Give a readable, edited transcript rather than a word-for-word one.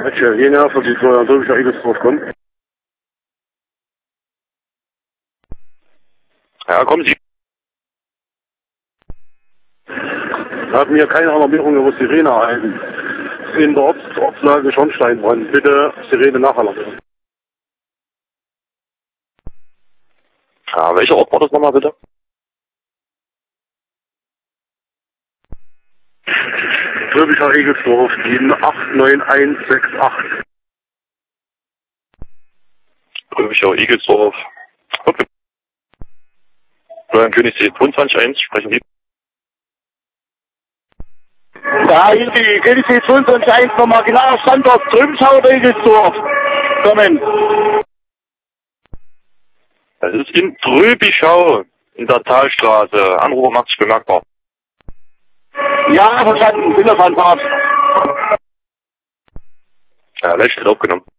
Jena, von die Drübischer Egelsdorf kommen. Ja, kommen Sie. Hat mir keine Alarmierung über Sirene erhalten. In der Ortslage Schornsteinbrand. Bitte Sirene nachalarmieren. Ja, welcher Ort war das nochmal bitte? Drübischer Egelsdorf, die 89168. Drübischer Egelsdorf. Okay. Königssee 22.1, sprechen Sie. Ja, hier die Königssee 22.1 nochmal genau, Standort Trümschau oder Egelsdorf. Kommen. Das ist in Trübischau, in der Talstraße. Anrufer macht sich bemerkbar. Ja, verstanden, bin auf Anfahrt. Ja, leicht aufgenommen.